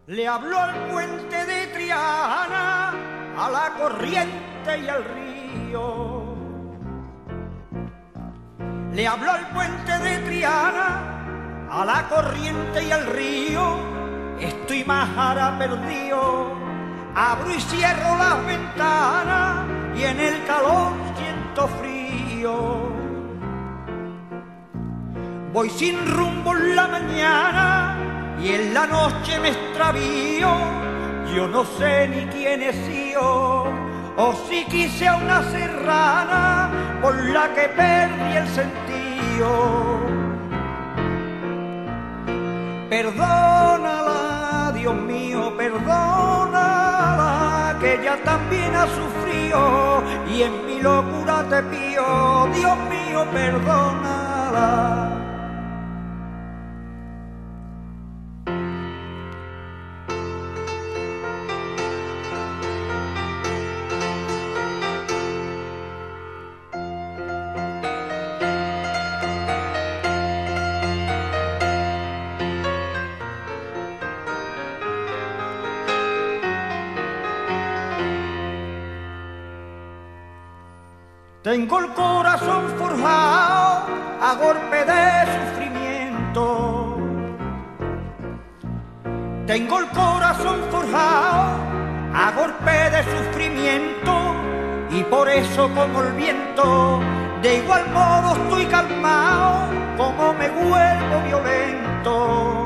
Le habló al puente de Triana, a la corriente y al río. Le habló al puente de Triana, a la corriente y al río. Estoy majara perdido, abro y cierro las ventanas y en el calor siento frío. Voy sin rumbo en la mañana y en la noche me extravío. Yo no sé ni quién he sido, o si quise a una serrana por la que perdí el sentido. Perdónala, Dios mío, perdónala, que ella también ha sufrido y en mi locura te pido, Dios mío, perdónala. Tengo el corazón forjado a golpe de sufrimiento. Tengo el corazón forjado a golpe de sufrimiento y por eso como el viento de igual modo estoy calmado como me vuelvo violento.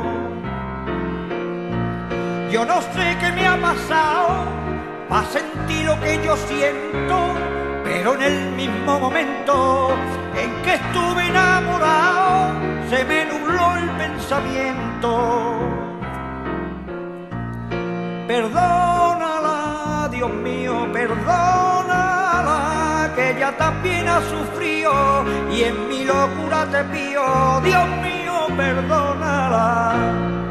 Yo no sé qué me ha pasado para sentir lo que yo siento, pero en el mismo momento en que estuve enamorado se me nubló el pensamiento. Perdónala, Dios mío, perdónala, que ella también ha sufrido y en mi locura te pido, Dios mío, perdónala.